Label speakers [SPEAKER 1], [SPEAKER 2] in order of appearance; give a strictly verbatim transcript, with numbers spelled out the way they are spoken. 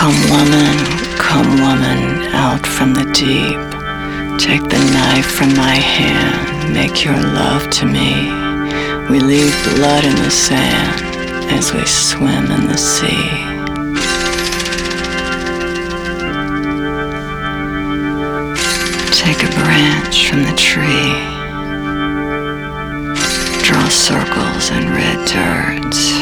[SPEAKER 1] Come woman, come woman, out from the deep. Take the knife from my hand, make your love to me. We leave blood in the sand as we swim in the sea. Take a branch from the tree, draw circles in red dirt.